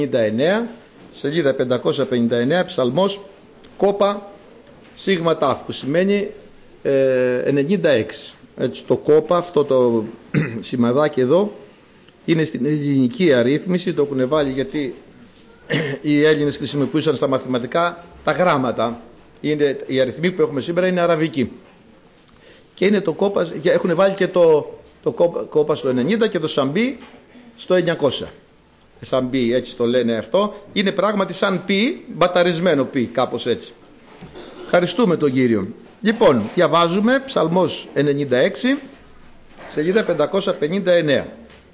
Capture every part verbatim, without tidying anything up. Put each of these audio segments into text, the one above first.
πενήντα εννέα, σελίδα πεντακόσια πενήντα εννέα, ψαλμός κόπα σίγμα τάφ, που σημαίνει ε, ενενήντα έξι. Έτσι, το κόπα, αυτό το σημαδάκι εδώ, είναι στην ελληνική αρρύθμιση, το έχουν βάλει γιατί οι Έλληνες χρησιμοποιούσαν στα μαθηματικά τα γράμματα. Είναι, οι αριθμοί που έχουμε σήμερα είναι αραβικοί. Και είναι το κόπα, έχουν βάλει και το, το κόπα, κόπα στο ενενήντα και το σαμπί στο εννιακόσια. Σαμπί, έτσι το λένε αυτό. Είναι πράγματι σαν πι, μπαταρισμένο πι, κάπως έτσι. Ευχαριστούμε τον Κύριο. Λοιπόν, διαβάζουμε ψαλμός ενενήντα έξι, σελίδα πεντακόσια πενήντα εννέα.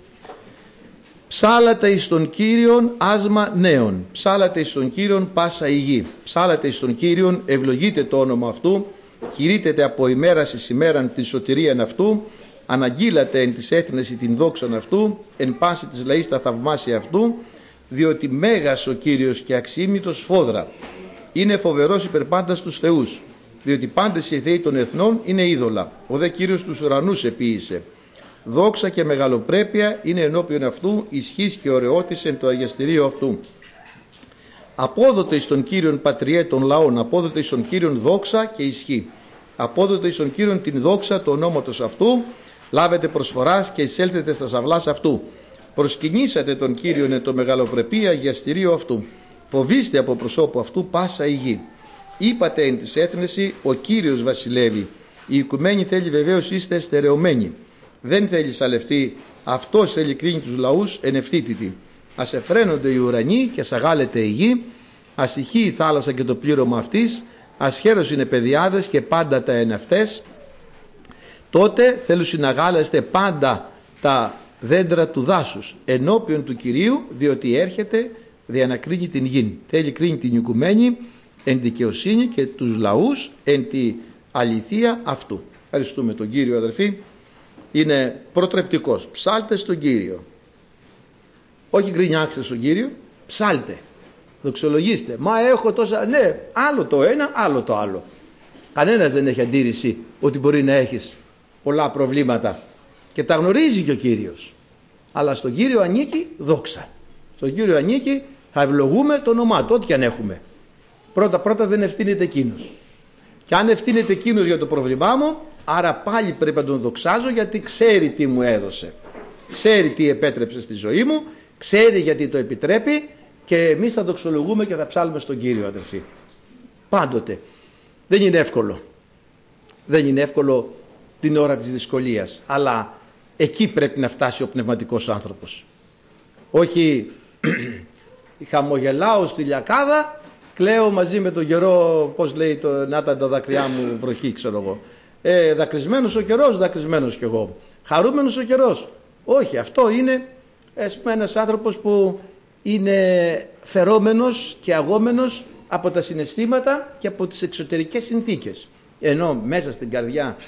Ψάλατε εις τον Κύριον άσμα νέων, ψάλατε εις τον Κύριον πάσα η γη, ψάλατε εις τον Κύριον, ευλογείτε το όνομα αυτού, κηρύτετε από ημέρας εις ημέραν τη σωτηρίαν αυτού, αναγγείλατε εν της έθνεση την δόξαν αυτού, εν πάση της λαής τα θαυμάσια αυτού, διότι μέγας ο Κύριος και αξίμητος φόδρα, είναι φοβερός υπερπάντας τους θεούς, διότι πάντες οι θεοί των εθνών είναι είδωλα, ο δε Κύριος τους ουρανούς επίησε. Δόξα και μεγαλοπρέπεια είναι ενώπιον αυτού, ισχύς και ωραιότης εν το αγιαστηρίο αυτού. Απόδοτε εις τον Κύριον πατριέ των λαών, απόδοτε εις τον Κύριον δόξα και ισχύ. Απόδοτε εις τον Κύριον την δόξα του ονόματος αυτού, λάβετε προσφοράς και εισέλθετε στα σαυλάς αυτού. Προσκυνήσατε τον Κύριον εν το μεγαλοπρεπή αγιαστηρίο αυτού. Φοβήστε από προσώπου αυτού πάσα η γη. Είπατε εν της έθνεση, ο Κύριος βασιλεύει. Η οικουμένη θέλει βεβαίως είστε στερεωμένοι. Δεν θέλει σαλευτεί, αυτός θέλει κρίνει τους λαούς εν ευθύτητη. Ας εφραίνονται οι ουρανοί και ας αγάλεται η γη, ας ηχεί η θάλασσα και το πλήρωμα αυτής, ας χαίρος είναι παιδιάδες και πάντα τα εν αυτές. Τότε θέλουν να αγάλεστε πάντα τα δέντρα του δάσους ενώπιον του Κυρίου, διότι έρχεται δια να κρίνει την γη. Θέλει κρίνει την οικουμένη εν δικαιοσύνη και τους λαούς εν τη αληθεία αυτού. Ευχαριστούμε τον Κύριο, αδελφοί. Είναι προτρεπτικός. Ψάλτε στον Κύριο. Όχι γκρινιάξτε στον Κύριο, ψάλτε. Δοξολογήστε. Μα έχω τόσα. Ναι, άλλο το ένα, άλλο το άλλο. Κανένας δεν έχει αντίρρηση ότι μπορεί να έχεις πολλά προβλήματα. Και τα γνωρίζει και ο Κύριος. Αλλά στον Κύριο ανήκει δόξα. Στον Κύριο ανήκει, θα ευλογούμε το όνομά του, ό,τι και αν έχουμε. Πρώτα πρώτα δεν ευθύνεται εκείνος. Και αν ευθύνεται εκείνος για το πρόβλημά μου, άρα πάλι πρέπει να τον δοξάζω, γιατί ξέρει τι μου έδωσε. Ξέρει τι επέτρεψε στη ζωή μου, ξέρει γιατί το επιτρέπει, και εμείς θα δοξολογούμε και θα ψάλουμε στον Κύριο, αδελφοί. Πάντοτε. Δεν είναι εύκολο. Δεν είναι εύκολο την ώρα της δυσκολίας. Αλλά εκεί πρέπει να φτάσει ο πνευματικός άνθρωπος. Όχι χαμογελάω στη λιακάδα, κλαίω μαζί με τον καιρό, πώς λέει το, να ήταν τα δάκρυά μου βροχή, ξέρω εγώ. Ε, δακρυσμένος ο καιρός, δακρυσμένος κι εγώ. Χαρούμενος ο καιρός. Όχι, αυτό είναι ας πούμε, ένας άνθρωπος που είναι φερόμενος και αγόμενος από τα συναισθήματα και από τις εξωτερικές συνθήκες. Ενώ μέσα στην καρδιά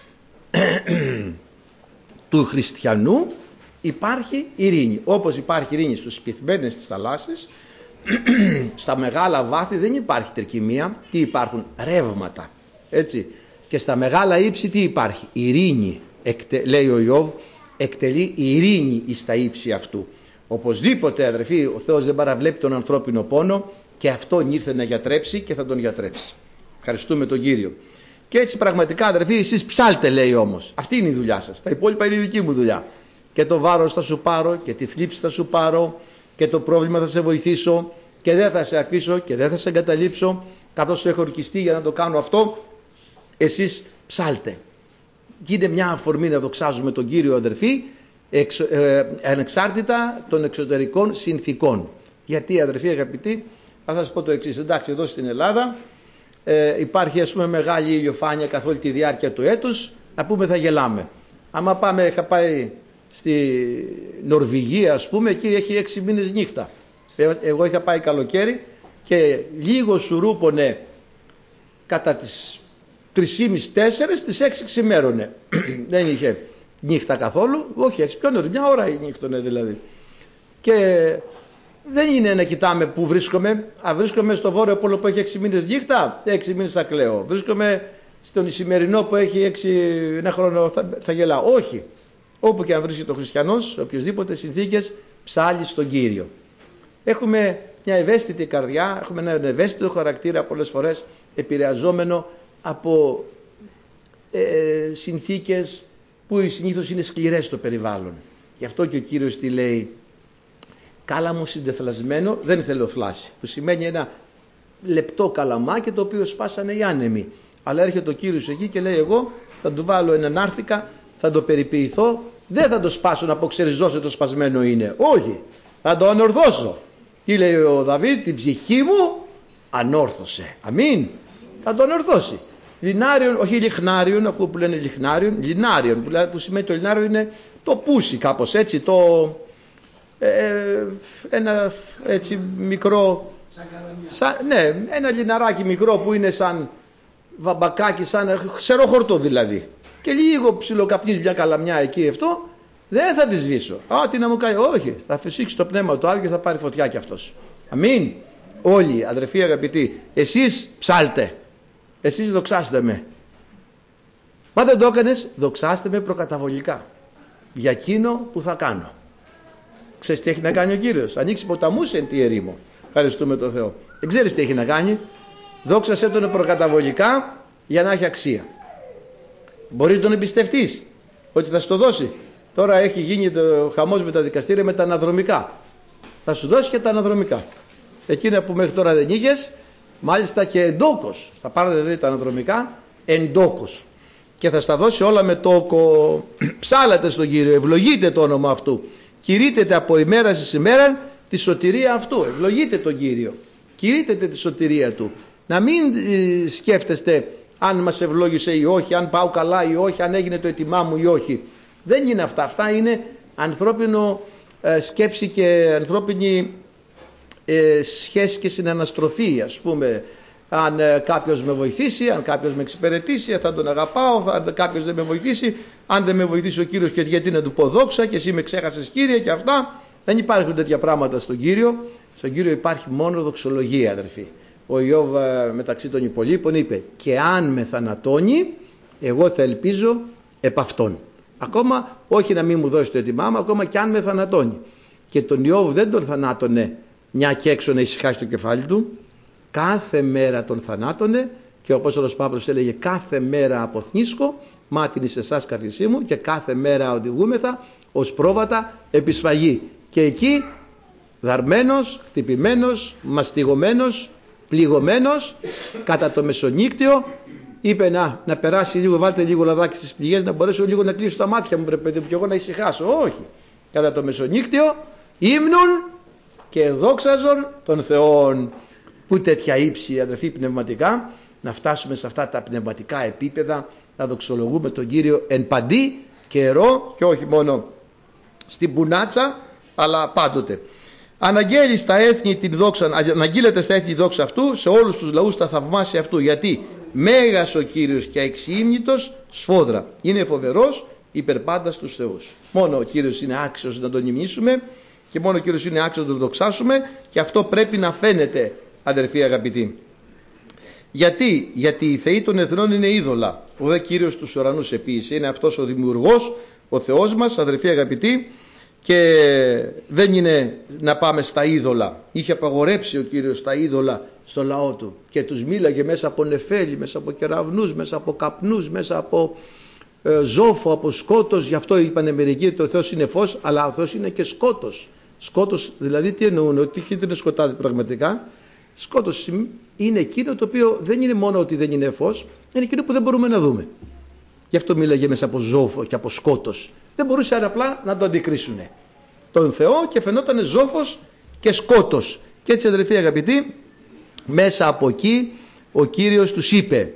του χριστιανού υπάρχει ειρήνη. Όπως υπάρχει ειρήνη στους πυθμένες της θαλάσσης, στα μεγάλα βάθη δεν υπάρχει τερκυμία. Τι υπάρχουν? Ρεύματα. Έτσι. Και στα μεγάλα ύψη τι υπάρχει? Ειρήνη. Εκτε, λέει ο Ιώβ, εκτελεί ειρήνη εις τα ύψη αυτού. Οπωσδήποτε, αδερφοί, ο Θεός δεν παραβλέπει τον ανθρώπινο πόνο, και αυτόν ήρθε να γιατρέψει και θα τον γιατρέψει. Ευχαριστούμε τον Κύριο. Και έτσι πραγματικά, αδερφοί, εσείς ψάλτε, λέει όμως. Αυτή είναι η δουλειά σας. Τα υπόλοιπα είναι η δική μου δουλειά. Και το βάρος θα σου πάρω και τη θλίψη θα σου πάρω και το πρόβλημα θα σε βοηθήσω και δεν θα σε αφήσω και δεν θα σε εγκαταλείψω, καθώς έχω ορκιστεί για να το κάνω αυτό. Εσείς ψάλτε. Γίνε μια αφορμή να δοξάζουμε τον Κύριο, αδερφοί, εξ, ε, ανεξάρτητα των εξωτερικών συνθήκων. Γιατί, αδερφοί αγαπητοί, θα σας πω το εξής. Εντάξει, εδώ στην Ελλάδα ε, υπάρχει ας πούμε μεγάλη ηλιοφάνεια καθ' όλη τη διάρκεια του έτους, να πούμε θα γελάμε. Άμα πάμε, είχα πάει στη Νορβηγία ας πούμε, εκεί έχει έξι μήνες νύχτα. Ε, εγώ είχα πάει καλοκαίρι και λίγο σουρούπωνε κατά τις τρεις και μισή τέσσερις, στις έξι ξημέρωνε. Δεν είχε νύχτα καθόλου, όχι έξι, πιο νωρίς, μια ώρα νύχτωνε δηλαδή. Και δεν είναι να κοιτάμε που βρίσκομαι. Α, βρίσκομαι στο Βόρειο Πόλο που έχει έξι μήνες νύχτα, έξι μήνες θα κλαίω. Βρίσκομαι στον Ισημερινό που έχει έξι, ένα χρόνο θα, θα γελάω. Όχι. Όπου και αν βρίσκεται ο χριστιανός, οποιοσδήποτε συνθήκες, ψάλει στον Κύριο. Έχουμε μια ευαίσθητη καρδιά, έχουμε ένα ευαίσθητο χαρακτήρα πολλές φορές, επηρεαζόμενο από ε, συνθήκες που συνήθως είναι σκληρές στο περιβάλλον. Γι' αυτό και ο Κύριος τι λέει, κάλαμο συντεθλασμένο δεν θέλω θλάση, που σημαίνει ένα λεπτό καλαμάκι το οποίο σπάσανε οι άνεμοι. Αλλά έρχεται ο Κύριος εκεί και λέει, εγώ θα του βάλω έναν άρθικα, θα το περιποιηθώ, δεν θα το σπάσω να πω ξέρεις δώσε το σπασμένο είναι. Όχι, θα το ανορθώσω. Τι λέει ο Δαβίδ, την ψυχή μου ανόρθωσε. Αμήν. Θα το ανορθώσει. Λινάριον, όχι λιχνάριον, ακούω που λένε λιχνάριον, λινάριον, που, που σημαίνει το λινάριο είναι το πούσι κάπως έτσι, το ε, ένα έτσι μικρό, σαν, ναι, ένα λιναράκι μικρό που είναι σαν βαμπακάκι, σαν ξεροχορτό δηλαδή. Και λίγο ψιλοκαπνίζει μια καλαμιά εκεί αυτό, δεν θα τη σβήσω. Α, τι να μου κάνει, όχι, θα φυσήξει το πνεύμα του Άγιου και θα πάρει φωτιά κι αυτός. Αμήν. Όλοι, αδερφοί αγαπητοί, εσείς ψάλτε, εσείς δοξάστε με. Μα δεν το έκανες, δοξάστε με προκαταβολικά για εκείνο που θα κάνω. Ξέρεις τι έχει να κάνει ο Κύριος? Ανοίξει ποταμούς εν τη ερήμο. Ευχαριστούμε τον Θεό. Δεν ξέρεις τι έχει να κάνει? Δόξασέ τον προκαταβολικά για να έχει αξία. Μπορείς να τον εμπιστευτείς ότι θα σου το δώσει? Τώρα έχει γίνει το χαμός με τα δικαστήρια με τα αναδρομικά. Θα σου δώσει και τα αναδρομικά. Εκείνα που μέχρι τώρα δεν είχες, μάλιστα και εντόκως. Θα πάρετε δηλαδή τα αναδρομικά εντόκως. Και θα στα δώσει όλα με τόκο. Ψάλατε στον Κύριο, ευλογείτε το όνομα αυτού. Κηρύτετε από ημέρα σε ημέρα τη σωτηρία αυτού. Ευλογείτε τον Κύριο. Κηρύτετε τη σωτηρία του. Να μην ε, σκέφτεστε αν μας ευλόγησε ή όχι, αν πάω καλά ή όχι, αν έγινε το αίτημά μου ή όχι. Δεν είναι αυτά. Αυτά είναι ανθρώπινο ε, σκέψη και ανθρώπινη ε, σχέση και συναναστροφή. Ας πούμε, αν ε, κάποιος με βοηθήσει, αν κάποιος με εξυπηρετήσει, θα τον αγαπάω. Αν κάποιος δεν με βοηθήσει, αν δεν με βοηθήσει ο Κύριος, και γιατί να του πω δόξα και εσύ με ξέχασες Κύριε και αυτά. Δεν υπάρχουν τέτοια πράγματα στον Κύριο. Στον Κύριο υπάρχει μόνο δοξολογία, αδερφοί. Ο Ιώβ μεταξύ των υπολείπων είπε, και αν με θανατώνει, εγώ θα ελπίζω επ' αυτόν. Ακόμα όχι να μην μου δώσει το αίτημά μου, ακόμα και αν με θανατώνει. Και τον Ιώβ δεν τον θανάτωνε μια και έξω να ησυχάσει το κεφάλι του. Κάθε μέρα τον θανάτωνε και ο Απόστολος Παύλος έλεγε, κάθε μέρα αποθνίσκω, μάτιν εις εσάς καρδισή μου, και κάθε μέρα οδηγούμεθα ως πρόβατα επισφαγή. Και εκεί δαρμένος, χτυπημένος, μαστιγωμένος, πληγωμένος, κατά το μεσονύκτιο, είπε να, να περάσει λίγο, βάλτε λίγο λαδάκι στις πληγές, να μπορέσω λίγο να κλείσω τα μάτια μου, βρε παιδί μου, και εγώ να ησυχάσω. Όχι. Κατά το μεσονύκτιο ύμνων και δόξαζον των Θεών. Που τέτοια ύψη, αδερφοί, πνευματικά, να φτάσουμε σε αυτά τα πνευματικά επίπεδα, να δοξολογούμε τον Κύριο εν παντή καιρό και όχι μόνο στην πουνάτσα, αλλά πάντοτε. Αναγγέλει στα έθνη την δόξα, αναγγείλεται στα έθνη η δόξα αυτού, σε όλους τους λαούς τα θαυμάσια αυτού. Γιατί μέγας ο Κύριος και εξήμνητος σφόδρα. Είναι φοβερός υπερπάντας τους θεούς. Μόνο ο Κύριος είναι άξιος να τον υμνήσουμε και μόνο ο Κύριος είναι άξιος να τον δοξάσουμε, και αυτό πρέπει να φαίνεται, αδερφοί αγαπητοί. Γιατί, γιατί οι θεοί των εθνών είναι είδωλα. Ο δε Κύριος τους ουρανούς επίησε. Είναι αυτός ο δημιουργός, ο Θεός μας, αδερφοί αγαπητοί, και δεν είναι να πάμε στα είδωλα. Είχε απαγορέψει ο Κύριος τα είδωλα στο λαό του και τους μίλαγε μέσα από νεφέλη, μέσα από κεραυνούς, μέσα από καπνούς, μέσα από ε, ζόφο, από σκότος. Γι' αυτό είπανε μερικοί ότι ο Θεός είναι φως, αλλά ο Θεός είναι και σκότος. Σκότος δηλαδή τι εννοούν? Ότι δεν είναι σκοτάδι πραγματικά. Σκότος είναι εκείνο το οποίο δεν είναι μόνο ότι δεν είναι φως, είναι εκείνο που δεν μπορούμε να δούμε. Γι' αυτό μίλαγε μέσα από ζόφο και από σκότος. Δεν μπορούσε απλά να το αντικρίσουν τον Θεό και φαινόταν ζόφος και σκότος. Και έτσι, αδερφοί αγαπητοί, μέσα από εκεί ο Κύριος τους είπε,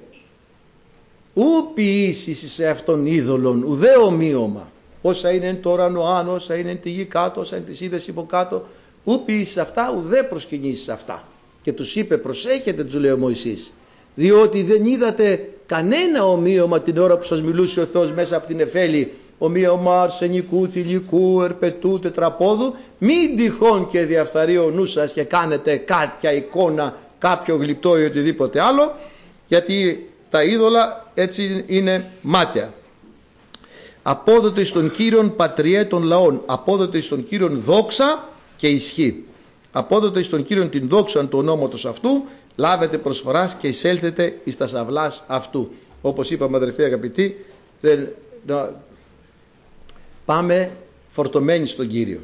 ου ποιήσεις σε αυτόν είδωλον ουδέ ομοίωμα, όσα είναι εν το ουρανό άνω, όσα είναι εν τη γη κάτω, όσα είναι τις είδες υποκάτω, ου ποιήσεις αυτά, ουδέ προσκυνήσεις αυτά. Και τους είπε, προσέχετε, τους λέει ο Μωυσής, διότι δεν είδατε κανένα ομοίωμα την ώρα που σας μιλούσε ο Θεός μέσα από την Εφέλη, ομοίωμα αρσενικού, θηλυκού, ερπετού, τετραπόδου. Μην τυχόν και διαφθαρεί ο νου σας και κάνετε κάποια εικόνα, κάποιο γλυπτό ή οτιδήποτε άλλο, γιατί τα είδωλα έτσι είναι μάταια. Απόδοτο εις τον Κύριον πατριέ των λαών, απόδοτο εις τον Κύριον δόξα και ισχύ. Απόδοτε εις τον Κύριον την δόξαν του ονόματος αυτού, λάβετε προσφοράς και εισέλθετε εις τα σαυλάς αυτού. Όπως είπαμε αδερφοί αγαπητοί, δεν, να, πάμε φορτωμένοι στον Κύριο.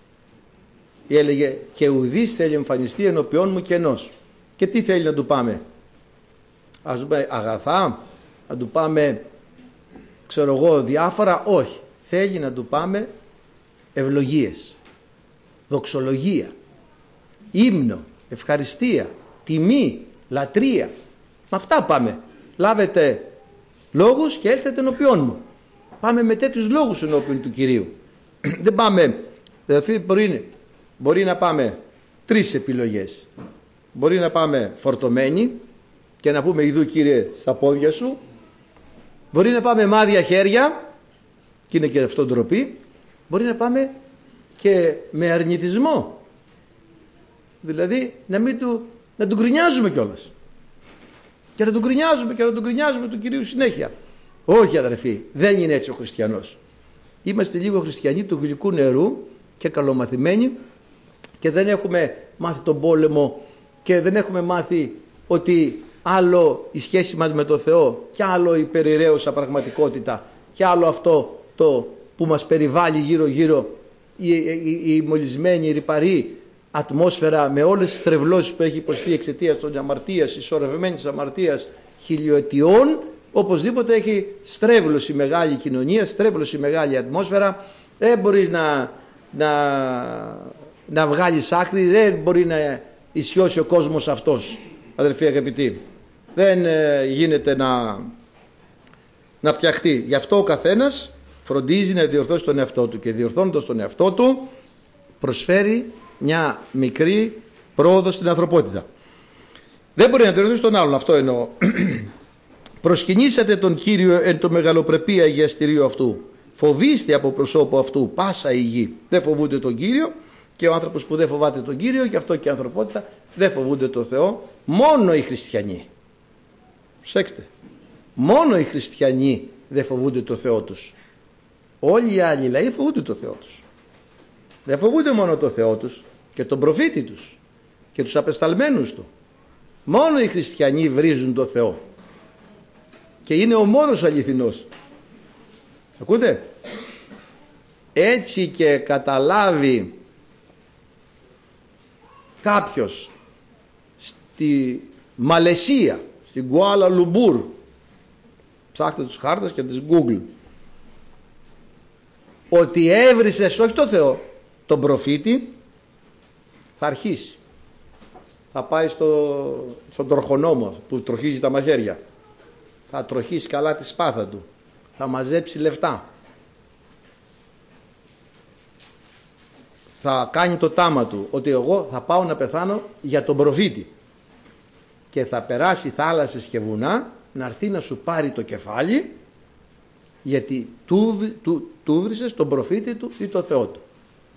Έλεγε και ουδής θέλει εμφανιστεί ενώπιόν μου κενός. Και τι θέλει να του πάμε? Ας του πούμε αγαθά, να του πάμε ξέρω εγώ διάφορα? Όχι. Θέλει να του πάμε ευλογίες, δοξολογία, ύμνο, ευχαριστία, τιμή, λατρεία. Με αυτά πάμε. Λάβετε λόγους και έλθετε ενώπιόν μου. Πάμε με τέτοιους λόγους ενώπιον του Κυρίου. Δεν πάμε, δηλαδή μπορεί, μπορεί να πάμε τρεις επιλογές. Μπορεί να πάμε φορτωμένοι και να πούμε ειδού Κύριε στα πόδια σου. Μπορεί να πάμε μάδια χέρια και είναι και αυτό ντροπή. Μπορεί να πάμε και με αρνητισμό. Δηλαδή να μην του, να του γκρινιάζουμε κιόλας. Και να του γκρινιάζουμε και να του γκρινιάζουμε του Κυρίου συνέχεια. Όχι αδερφοί, δεν είναι έτσι ο χριστιανός. Είμαστε λίγο χριστιανοί του γλυκού νερού και καλομαθημένοι και δεν έχουμε μάθει τον πόλεμο και δεν έχουμε μάθει ότι άλλο η σχέση μας με τον Θεό και άλλο η περιραίωσα πραγματικότητα και άλλο αυτό το που μας περιβάλλει γύρω γύρω η, η, η μολυσμένη, η ρυπαρή ατμόσφαιρα με όλες τις θρευλώσεις που έχει υποστεί εξαιτίας των αμαρτίας, ισορρευμένης αμαρτίας χιλιοετιών. Οπωσδήποτε έχει στρέβλωση μεγάλη κοινωνία, στρέβλωση μεγάλη ατμόσφαιρα. Δεν μπορείς να, να, να βγάλεις άκρη, δεν μπορεί να ισιώσει ο κόσμος αυτός, αδελφοί αγαπητοί. Δεν ε, γίνεται να, να φτιαχτεί. Γι' αυτό ο καθένας φροντίζει να διορθώσει τον εαυτό του και διορθώνοντας τον εαυτό του προσφέρει μια μικρή πρόοδο στην ανθρωπότητα. Δεν μπορεί να διορθώσει τον άλλον, αυτό εννοώ. Προσκυνήσατε τον Κύριο εν το μεγαλοπρεπή αγιαστηρίο αυτού. Φοβήστε από προσώπου αυτού πάσα η γη. Δεν φοβούνται τον Κύριο και ο άνθρωπος που δεν φοβάται τον Κύριο, γι' αυτό και η ανθρωπότητα δεν φοβούνται τον Θεό. Μόνο οι χριστιανοί, προσέξτε, μόνο οι χριστιανοί δεν φοβούνται τον Θεό τους. Όλοι οι άλλοι λαοί φοβούνται τον Θεό τους. Δεν φοβούνται μόνο τον Θεό τους και τον προφήτη τους και τους απεσταλμένους του. Μόνο οι χριστιανοί βρίζουν τον Θεό. Και είναι ο μόνος αληθινός. Ακούτε? Έτσι και καταλάβει κάποιος στη Μαλαισία, στην Κουάλα Λουμπούρ, ψάχτε τους χάρτες και τις Google, ότι έβρισες όχι το Θεό, τον προφήτη, θα αρχίσει. Θα πάει στο, στον τροχονόμο που τροχίζει τα μαχαίρια. Θα τροχίσει καλά τη σπάθα του. Θα μαζέψει λεφτά. Θα κάνει το τάμα του ότι εγώ θα πάω να πεθάνω για τον προφήτη. Και θα περάσει θάλασσες και βουνά να έρθει να σου πάρει το κεφάλι, γιατί του, του, του βρίσκες τον προφήτη του ή τον Θεό του.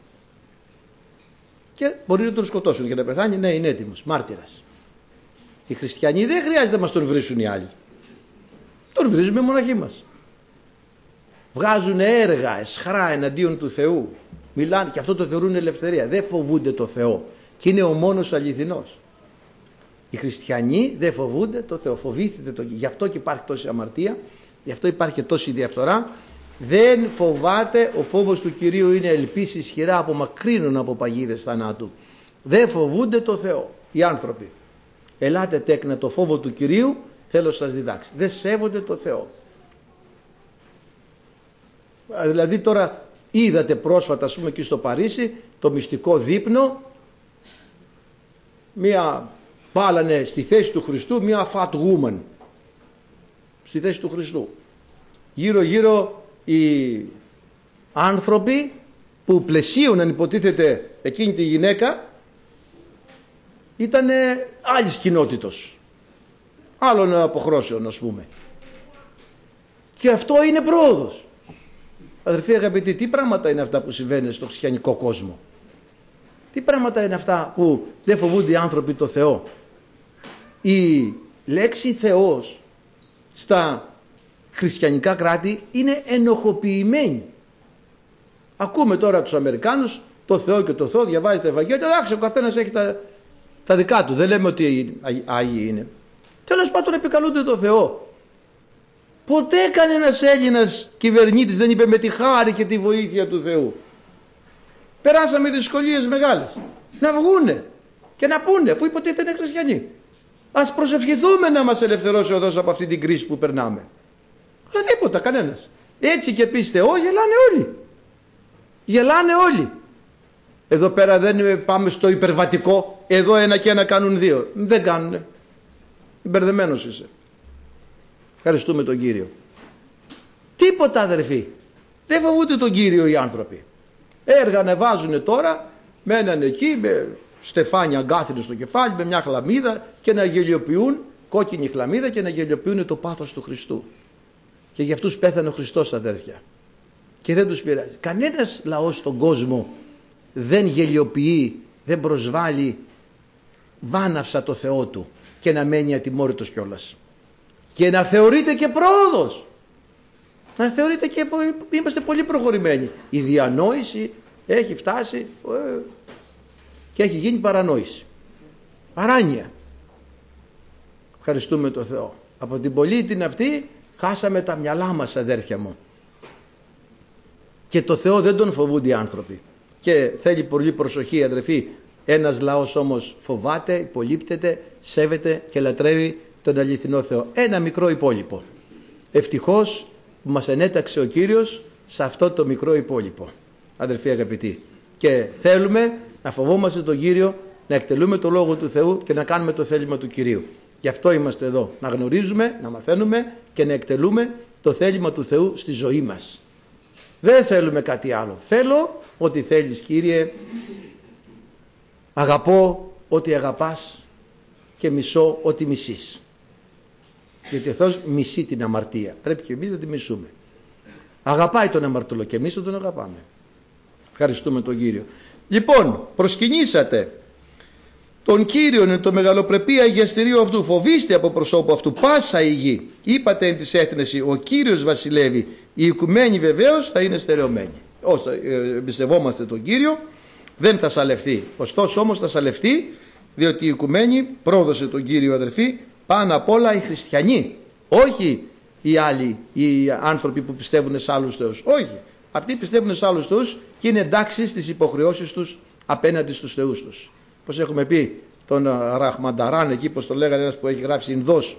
Και μπορεί να τον σκοτώσουν και να πεθάνει, ναι, είναι έτοιμος, μάρτυρας. Οι χριστιανοί δεν χρειάζεται να μας τον βρίσουν οι άλλοι. Τον βρίζουμε μοναχοί μας. Βγάζουν έργα, εσχρά εναντίον του Θεού. Μιλάνε και αυτό το θεωρούν ελευθερία. Δεν φοβούνται το Θεό. Και είναι ο μόνος αληθινός. Οι χριστιανοί δεν φοβούνται το Θεό. Φοβήθητε το. Γι' αυτό και υπάρχει τόση αμαρτία. Γι' αυτό υπάρχει και τόση διαφθορά. Δεν φοβάται. Ο φόβος του Κυρίου είναι ελπίς ισχυρά, απομακρύνουν από παγίδες θανάτου. Δεν φοβούνται το Θεό οι άνθρωποι. Ελάτε τέκνα το φόβο του Κυρίου. Θέλω να σας διδάξει. Δεν σέβονται το Θεό. Δηλαδή τώρα είδατε πρόσφατα, ας πούμε, εκεί στο Παρίσι, το μυστικό δείπνο. Μία πάλανε στη θέση του Χριστού, μία fat woman. Στη θέση του Χριστού. Γύρω γύρω οι άνθρωποι που πλαισίωναν, υποτίθεται, εκείνη τη γυναίκα, ήταν άλλης κοινότητος. Άλλων αποχρώσεων, ας πούμε. Και αυτό είναι πρόοδος. Αδερφοί αγαπητοί, τι πράγματα είναι αυτά που συμβαίνουν στο χριστιανικό κόσμο? Τι πράγματα είναι αυτά που δεν φοβούνται οι άνθρωποι το Θεό? Η λέξη Θεός στα χριστιανικά κράτη είναι ενοχοποιημένη. Ακούμε τώρα τους Αμερικάνους το Θεό και το Θεό, διαβάζει τα Ευαγγέλια. Εντάξει, ο καθένας έχει τα, τα δικά του. Δεν λέμε ότι Άγιοι είναι. Τέλος πάντων επικαλούνται το Θεό. Ποτέ κανένας Έλληνας κυβερνήτης δεν είπε με τη χάρη και τη βοήθεια του Θεού. Περάσαμε δυσκολίες μεγάλες. Να βγούνε και να πούνε, αφού υποτίθεται είναι χριστιανοί. Ας προσευχηθούμε να μας ελευθερώσει ο Θεός από αυτή την κρίση που περνάμε. Αλλά τίποτα, κανένας. Έτσι και πείστε, ό, γελάνε όλοι. Γελάνε όλοι. Εδώ πέρα δεν πάμε στο υπερβατικό. Εδώ ένα και ένα κάνουν δύο. Δεν κάνουνε. Μπερδεμένος είσαι. Ευχαριστούμε τον Κύριο. Τίποτα, αδερφοί. Δεν φοβούνται τον Κύριο οι άνθρωποι. Έργα ανεβάζουνε τώρα, μένανε εκεί με στεφάνια αγκάθινο στο κεφάλι, με μια χλαμίδα και να γελιοποιούν, κόκκινη χλαμίδα, και να γελιοποιούν το πάθος του Χριστού. Και για αυτούς πέθανε ο Χριστός, αδέρφια. Και δεν τους πειράζει. Κανένας λαός στον κόσμο δεν γελιοποιεί, δεν προσβάλλει βάναυσα το Θεό του και να μένει ατιμόρυτος κιόλας. Και να θεωρείται και πρόοδος. Να θεωρείται και είμαστε πολύ προχωρημένοι. Η διανόηση έχει φτάσει και έχει γίνει παρανόηση. Παράνοια. Ευχαριστούμε τον Θεό. Από την πολύτην αυτή χάσαμε τα μυαλά μας, αδέρφια μου. Και το Θεό δεν τον φοβούνται οι άνθρωποι. Και θέλει πολύ προσοχή, αδερφοί. Ένας λαός όμως φοβάται, υπολείπτεται, σέβεται και λατρεύει τον αληθινό Θεό. Ένα μικρό υπόλοιπο. Ευτυχώς που μας ενέταξε ο Κύριος σε αυτό το μικρό υπόλοιπο, αδερφοί αγαπητοί. Και θέλουμε να φοβόμαστε τον Κύριο, να εκτελούμε το Λόγο του Θεού και να κάνουμε το θέλημα του Κυρίου. Γι' αυτό είμαστε εδώ. Να γνωρίζουμε, να μαθαίνουμε και να εκτελούμε το θέλημα του Θεού στη ζωή μας. Δεν θέλουμε κάτι άλλο. Θέλω ό,τι θέλεις, Κύριε. Αγαπώ ό,τι αγαπάς και μισώ ό,τι μισείς. Γιατί ο Θεός μισεί την αμαρτία. Πρέπει και εμείς να τη μισούμε. Αγαπάει τον αμαρτωλό και εμείς τον αγαπάμε. Ευχαριστούμε τον Κύριο. Λοιπόν, προσκυνήσατε τον Κύριον εν το μεγαλοπρεπή αγιαστηρίο αυτού. Φοβήστε από προσώπου αυτού πάσα η γη. Είπατε εν της έθνεση, ο Κύριος βασιλεύει. Οι οικουμένοι βεβαίως θα είναι στερεωμένοι. Όσο εμπιστευόμαστε τον Κύριο, δεν θα σαλευτεί. Ωστόσο όμως θα σαλευτεί, διότι οι οικουμένοι πρόδωσε τον Κύριο, αδερφοί, πάνω απ' όλα οι χριστιανοί. Όχι οι άλλοι, οι άνθρωποι που πιστεύουν σε άλλους θεούς. Όχι. Αυτοί πιστεύουν σε άλλους θεούς και είναι εντάξει στις υποχρεώσεις τους απέναντι στους θεούς τους. Πώς έχουμε πει τον Ραχμανταράν, εκεί πως το λέγανε, ένας που έχει γράψει Ινδός,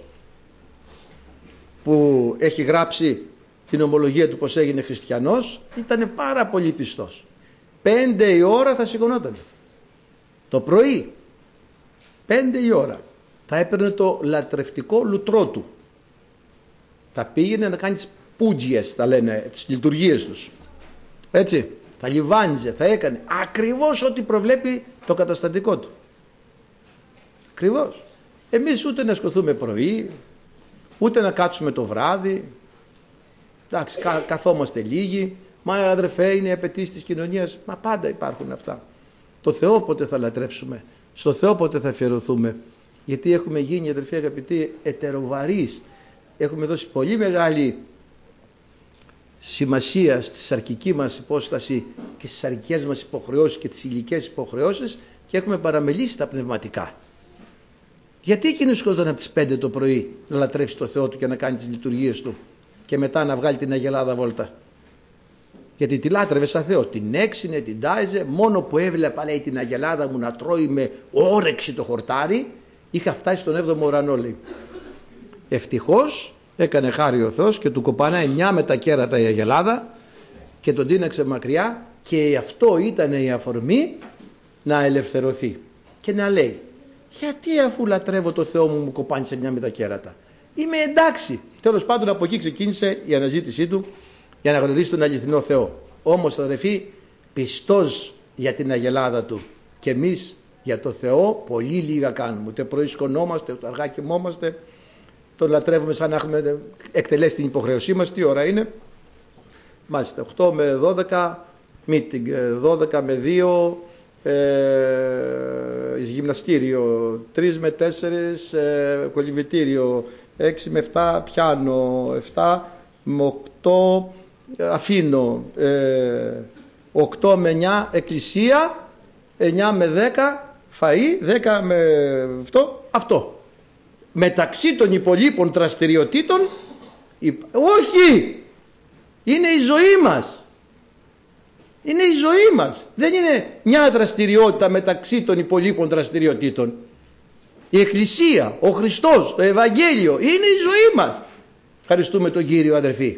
που έχει γράψει την ομολογία του πως έγινε χριστιανός, ήταν πάρα πολύ πιστός. Πέντε η ώρα θα σηκωνόταν. Το πρωί. Πέντε η ώρα. Θα έπαιρνε το λατρευτικό λουτρό του. Θα πήγαινε να κάνει τις πούτζιες, θα λένε, τις λειτουργίες τους. Έτσι. Θα λιβάνιζε, θα έκανε ακριβώς ό,τι προβλέπει το καταστατικό του. Ακριβώς. Εμείς ούτε να σκοθούμε πρωί, ούτε να κάτσουμε το βράδυ. Εντάξει, κα, καθόμαστε λίγοι. Μα αδερφέ, είναι οι απαιτήσεις της κοινωνίας. Μα πάντα υπάρχουν αυτά. Το Θεό πότε θα λατρεύσουμε. Στο Θεό πότε θα αφιερωθούμε. Γιατί έχουμε γίνει, αδερφοί αγαπητοί, ετεροβαρείς. Έχουμε δώσει πολύ μεγάλη σημασία στη σαρκική μας υπόσταση και στις σαρκικές μας υποχρεώσεις και τις ηλικές υποχρεώσεις και έχουμε παραμελήσει τα πνευματικά. Γιατί εκείνος σκοτώνει από τις πέντε το πρωί να λατρεύσει το Θεό του και να κάνει τις λειτουργίες του και μετά να βγάλει την αγελάδα βόλτα? Γιατί τη λάτρευε σαν Θεό, την έξινε, την τάιζε. Μόνο που έβλεπα, λέει, την αγελάδα μου να τρώει με όρεξη το χορτάρι, είχα φτάσει στον έβδομο ουρανό, λέει. Ευτυχώς έκανε χάρη ο Θεός και του κοπανάει μια με τα κέρατα η αγελάδα και τον τίναξε μακριά, και αυτό ήταν η αφορμή να ελευθερωθεί και να λέει, γιατί αφού λατρεύω το Θεό μου μου κοπάνισε μια με τα κέρατα? Είμαι εντάξει. Τέλος πάντων από εκεί ξεκίνησε η αναζήτησή του για να γνωρίσει τον αληθινό Θεό. Όμως, αδερφοί, πιστός για την αγελάδα του, και εμείς για το Θεό πολύ λίγα κάνουμε. Ούτε πρωί σκονόμαστε, ούτε αργά κοιμόμαστε. Τον λατρεύουμε σαν να έχουμε εκτελέσει την υποχρέωσή μας. Τι ώρα είναι? Μάλιστα, οκτώ με δώδεκα meeting, δώδεκα με δύο ε, γυμναστήριο, τρεις με τέσσερις ε, κολυμβητήριο, έξι με επτά πιάνο, επτά με οκτώ αφήνω, ε, οκτώ με εννιά εκκλησία, εννιά με δέκα φαΐ, δέκα με αυτό, αυτό. Μεταξύ των υπολείπων δραστηριοτήτων, όχι, είναι η ζωή μας. Είναι η ζωή μας. Δεν είναι μια δραστηριότητα μεταξύ των υπολείπων δραστηριοτήτων. Η Εκκλησία, ο Χριστός, το Ευαγγέλιο είναι η ζωή μας. Ευχαριστούμε τον Κύριο, αδερφοί.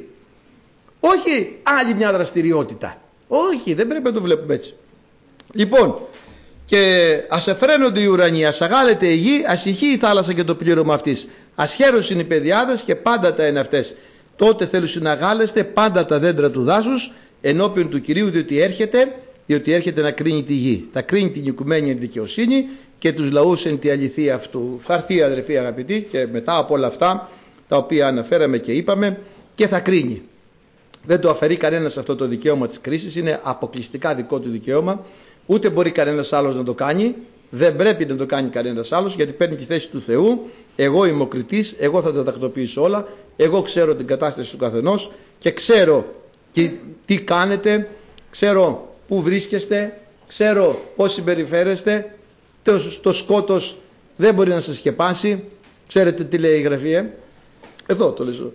Όχι άλλη μια δραστηριότητα. Όχι, δεν πρέπει να το βλέπουμε έτσι. Λοιπόν, και ας εφραίνονται οι ουρανοί, ας αγάλεται η γη, ας ηχεί η θάλασσα και το πλήρωμα αυτής. Ας χαίρωσιν οι παιδιάδες και πάντα τα είναι αυτές. Τότε θέλουν να αγάλεστε πάντα τα δέντρα του δάσους ενώπιον του Κυρίου, διότι έρχεται, διότι έρχεται να κρίνει τη γη. Θα κρίνει την οικουμένη εν δικαιοσύνη και τους λαούς εν τη αληθεία αυτού. Θα έρθει, αδερφοί αγαπητοί, και μετά από όλα αυτά τα οποία αναφέραμε και είπαμε, και θα κρίνει. Δεν το αφαιρεί κανένας αυτό το δικαίωμα της κρίσης, είναι αποκλειστικά δικό του δικαίωμα. Ούτε μπορεί κανένας άλλος να το κάνει, δεν πρέπει να το κάνει κανένας άλλος, γιατί παίρνει τη θέση του Θεού. Εγώ είμαι ο κριτής, εγώ θα τα τακτοποιήσω όλα, εγώ ξέρω την κατάσταση του καθενός και ξέρω και τι κάνετε, ξέρω πού βρίσκεστε, ξέρω πώς συμπεριφέρεστε. Το, το σκότος δεν μπορεί να σας σκεπάσει. Ξέρετε τι λέει η Γραφή, ε? Εδώ το λέω.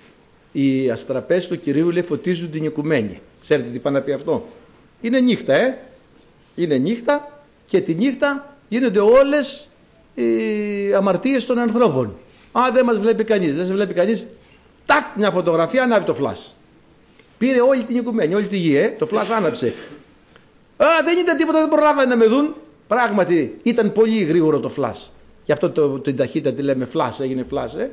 Οι αστραπές του Κυρίου, λέει, φωτίζουν την οικουμένη. Ξέρετε τι πάει να πει αυτό? Είναι νύχτα, ε? Είναι νύχτα και τη νύχτα γίνονται όλες οι αμαρτίες των ανθρώπων. Α, δεν μας βλέπει κανείς, δεν σε βλέπει κανείς. Τάκ, μια φωτογραφία, ανάβει το φλας. Πήρε όλη την οικουμένη, όλη τη γη, ε? Το φλας άναψε. Α, δεν ήταν τίποτα, δεν προλάβανε να με δουν. Πράγματι ήταν πολύ γρήγορο το φλας. Γι' αυτό το, την ταχύτητα τη λέμε φλας, έγινε φλας, ε?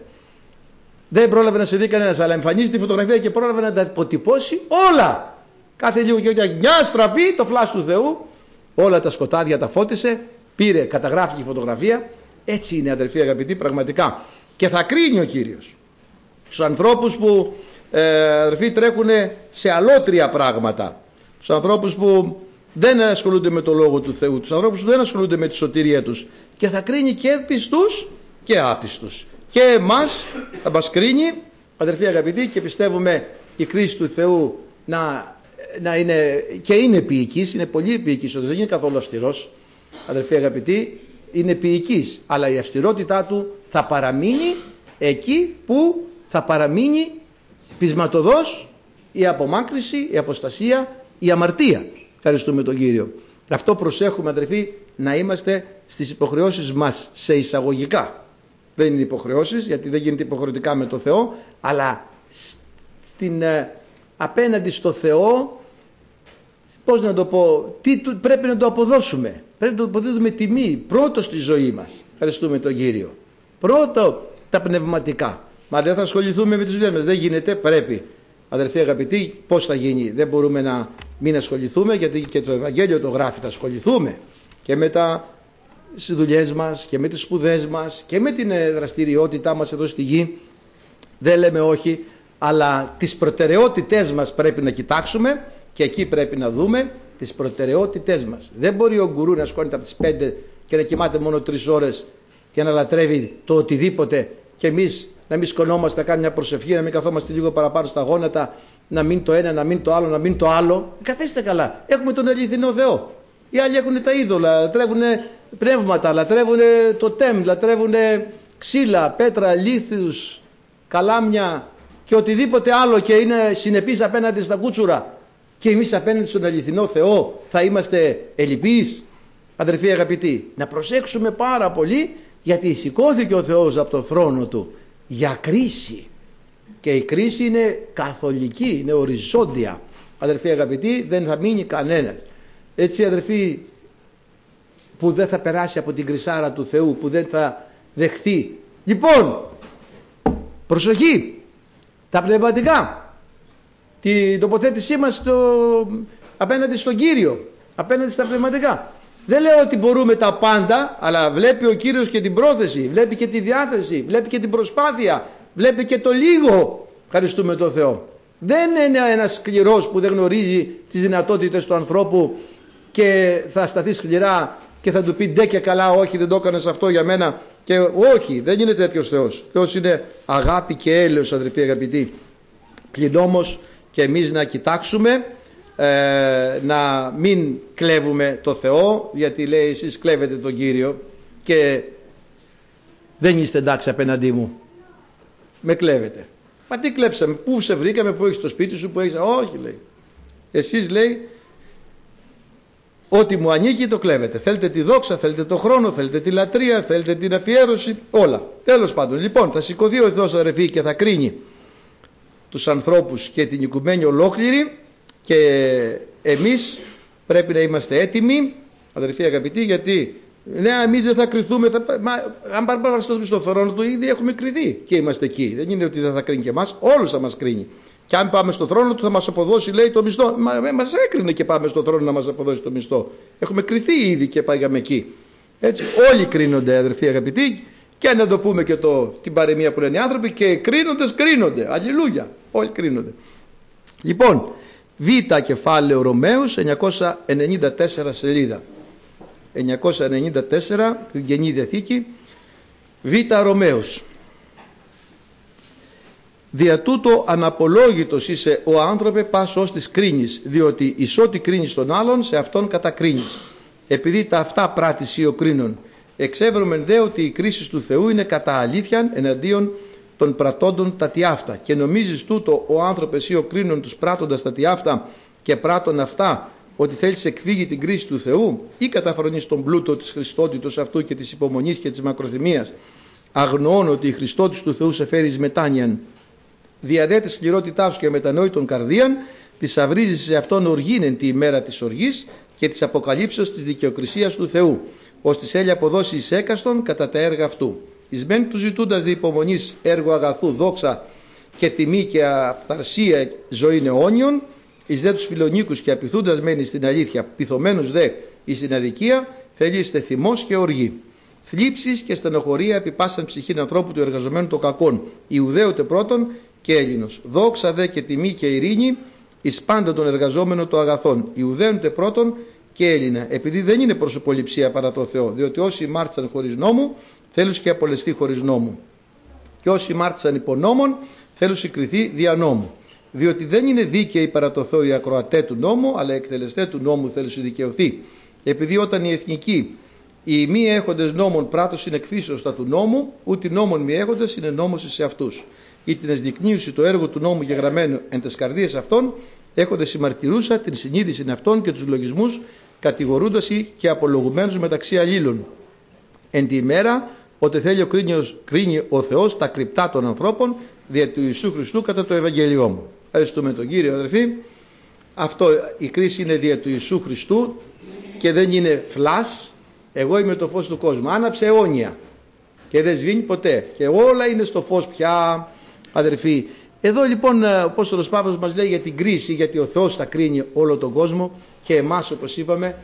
Δεν πρόλαβε να σε δει κανένας, αλλά εμφανίζει τη φωτογραφία και πρόλαβε να τα αποτυπώσει όλα. Κάθε λίγο και όταν μια στραπή, το φλας του Θεού, όλα τα σκοτάδια τα φώτισε, πήρε, καταγράφηκε η φωτογραφία. Έτσι είναι, αδελφοί αγαπητοί, πραγματικά. Και θα κρίνει ο Κύριος τους ανθρώπους που, ε, αδελφοί, τρέχουν σε αλότρια πράγματα, τους ανθρώπους που δεν ασχολούνται με το Λόγο του Θεού, τους ανθρώπους που δεν ασχολούνται με τη σωτηρία τους, και θα κρίνει και πιστούς και άπιστους. Και εμάς θα μας κρίνει, αδελφοί αγαπητοί, και πιστεύουμε η κρίση του Θεού να, να είναι, και είναι ποιικής, είναι πολύ ποιικής, δεν είναι καθόλου αυστηρός, αδελφοί αγαπητοί, είναι ποιικής, αλλά η αυστηρότητά του θα παραμείνει εκεί που θα παραμείνει πεισματοδός η απομάκρυση, η αποστασία, η αμαρτία. Ευχαριστούμε τον Κύριο. Αυτό προσέχουμε, αδελφοί, να είμαστε στις υποχρεώσεις μας, σε εισαγωγικά. Δεν είναι υποχρεώσεις, γιατί δεν γίνεται υποχρεωτικά με το Θεό, αλλά στην, ε, απέναντι στο Θεό, πώς να το πω, τι πρέπει να το αποδώσουμε. Πρέπει να το αποδώσουμε τιμή, πρώτο στη ζωή μας. Ευχαριστούμε τον Κύριο. Πρώτο τα πνευματικά. Μα δεν θα ασχοληθούμε με τις δουλειές μας. Δεν γίνεται, πρέπει. Αδερφοί αγαπητοί, πώς θα γίνει? Δεν μπορούμε να μην ασχοληθούμε, γιατί και το Ευαγγέλιο το γράφει, θα ασχοληθούμε και με τα δουλειές μας και με τις σπουδές μας και με την δραστηριότητά μας εδώ στη γη. Δεν λέμε όχι, αλλά τις προτεραιότητές μας πρέπει να κοιτάξουμε και εκεί πρέπει να δούμε τις προτεραιότητές μας. Δεν μπορεί ο γκουρού να σκόνεται από τις πέντε και να κοιμάται μόνο τρεις ώρες και να λατρεύει το οτιδήποτε, και εμείς να μην σκονόμαστε, να κάνουμε μια προσευχή, να μην καθόμαστε λίγο παραπάνω στα γόνατα, να μην το ένα, να μην το άλλο, να μην το άλλο. Καθίστε καλά. Έχουμε τον αληθινό Θεό. Οι άλλοι έχουν τα είδωλα, λατρεύουν πνεύματα, λατρεύουν το τέμ, λατρεύουν ξύλα, πέτρα, λίθους, καλάμια και οτιδήποτε άλλο, και είναι συνεπείς απέναντι στα κούτσουρα. Και εμείς απέναντι στον αληθινό Θεό θα είμαστε ελλειπείς? Αδερφοί αγαπητοί, να προσέξουμε πάρα πολύ, γιατί σηκώθηκε ο Θεός από το θρόνο του για κρίση, και η κρίση είναι καθολική, είναι οριζόντια. Αδερφοί αγαπητοί, δεν θα μείνει κανένας. Έτσι, αδερφοί, που δεν θα περάσει από την κρυσάρα του Θεού, που δεν θα δεχτεί. Λοιπόν, προσοχή, τα πνευματικά, την τοποθέτησή μας στο, απέναντι στον Κύριο, απέναντι στα πνευματικά. Δεν λέω ότι μπορούμε τα πάντα, αλλά βλέπει ο Κύριος και την πρόθεση, βλέπει και τη διάθεση, βλέπει και την προσπάθεια, βλέπει και το λίγο. Ευχαριστούμε τον Θεό. Δεν είναι ένας σκληρός που δεν γνωρίζει τις δυνατότητες του ανθρώπου και θα σταθεί σκληρά και θα του πει ντε και καλά, όχι, δεν το έκανες αυτό για μένα. Και όχι, δεν είναι τέτοιος Θεός. Θεός είναι αγάπη και έλεος, αδερφοί αγαπητοί. Πλην όμως και εμείς να κοιτάξουμε ε, να μην κλέβουμε το Θεό, γιατί λέει εσείς κλέβετε τον Κύριο και δεν είστε εντάξει απέναντί μου, με κλέβετε. Μα τι κλέψαμε, πού σε βρήκαμε, πού έχεις το σπίτι σου, πού έχεις... Όχι, λέει, εσείς, λέει, ό,τι μου ανήκει το κλέβετε. Θέλετε τη δόξα, θέλετε το χρόνο, θέλετε τη λατρεία, θέλετε την αφιέρωση, όλα. Τέλος πάντων, λοιπόν, θα σηκωθεί ο Θεός, αδερφοί, και θα κρίνει τους ανθρώπους και την οικουμένη ολόκληρη, και εμείς πρέπει να είμαστε έτοιμοι, αδερφοί αγαπητοί, γιατί ναι, εμείς δεν θα κριθούμε, θα... Μα, αν πάμε στο, στο θρόνο του, ήδη έχουμε κριθεί και είμαστε εκεί. Δεν είναι ότι δεν θα κρίνει και εμάς, όλους θα μας κρίνει. Και αν πάμε στο θρόνο του θα μας αποδώσει, λέει, το μισθό. Μα μας έκρινε και πάμε στο θρόνο να μας αποδώσει το μισθό. Έχουμε κριθεί ήδη και πήγαμε εκεί. Έτσι, όλοι κρίνονται, αδερφοί αγαπητοί, και να το πούμε και το, την παροιμία που λένε οι άνθρωποι, και κρίνοντες κρίνονται. Αλληλούια, όλοι κρίνονται. Λοιπόν, Β κεφάλαιο Ρωμαίους, εννιακόσια ενενήντα τέσσερα σελίδα. εννιακόσια ενενήντα τέσσερα, την Καινή Διαθήκη, Β Ρωμαίους. Δια τούτο αναπολόγητος είσαι ο άνθρωπε πας ως της κρίνης, διότι εις ό,τι κρίνεις τον άλλον, σε αυτόν κατακρίνεις. Επειδή τα αυτά πράττεις ή ο κρίνων, εξεύρομεν δε ότι η κρίση του Θεού είναι κατά αλήθειαν εναντίον των πρατώντων τα τι αυτά. Και νομίζεις τούτο ο άνθρωπες ή ο κρίνων τους πράττοντας τα τι αυτά και πράττων αυτά, ότι θέλεις εκφύγει την κρίση του Θεού, ή καταφρονείς τον πλούτο της χριστότητος αυτού και της υπομονής και της μακροθυμίας, αγνοών ότι η χριστότης του Θεού σε φέρει εις μετάνοιαν. Διαδέ τη σκληρότητά σου και μετανόητον καρδίαν, της αυρίζεις σε αυτόν οργήνεν τη ημέρα της οργής και της αποκαλύψεως της δικαιοκρισίας του Θεού, ως της έλει αποδώσει εις έκαστον κατά τα έργα αυτού. Εις μεν του ζητούντας δι' υπομονής έργο αγαθού δόξα και τιμή και αυθαρσία ζωήν αιώνιον, εις δε τους φιλονίκους και απειθούντας μένει στην αλήθεια, πειθωμένους δε εις την αδικία, θέλειστε θυμός και οργή. Θλίψεις και στενοχωρία επί πάσαν ψυχήν ανθρώπου του εργαζομένου των κακών, Ιουδαίωτε πρώτον και Έλληνος. Δόξα δε και τιμή και ειρήνη εις πάντα των εργαζόμενων των αγαθών, Ιουδαίωτε πρώτον και Έλληνα, επειδή δεν είναι προσωποληψία παρά το Θεό, διότι όσοι μάρτισαν χωρίς νόμου, θέλουν και απολεστεί χωρίς νόμου. Και όσοι μάρτισαν υπό νόμων, θέλουν συγκριθεί δια νόμου. Διότι δεν είναι δίκαιοι παρά το Θεό οι ακροατέ του νόμου, αλλά εκτελεστέ του νόμου θέλουν δικαιωθεί. Επειδή όταν οι εθνικοί, οι μη έχοντες νόμων πράττως είναι εκφύσεως τα του νόμου, ούτε νόμων μη έχοντες είναι νόμος σε αυτούς. Ή την εσδεικνύωση το έργο του νόμου γεγραμμένο εν τες καρδίες αυτών, έχονται συμμαρτυρούσα την συνείδηση αυτών και τους λογισμούς, κατηγορούντας και απολογουμένους μεταξύ αλλήλων. Εν τη ημέρα, ότι θέλει ο κρίνιος, κρίνει ο Θεός τα κρυπτά των ανθρώπων, δια του Ιησού Χριστού κατά το Ευαγγέλιό μου. Ευχαριστούμε τον Κύριο, αδερφοί. Αυτό, η κρίση είναι δια του Ιησού Χριστού και δεν είναι φλάς. Εγώ είμαι το φως του κόσμου. Άναψε αιώνια και δεν σβήνει ποτέ. Και όλα είναι στο φως πια, αδερφοί. Εδώ λοιπόν ο Απόστολος Παύλος μας λέει για την κρίση, γιατί ο Θεός θα κρίνει όλο τον κόσμο και εμάς, όπως είπαμε,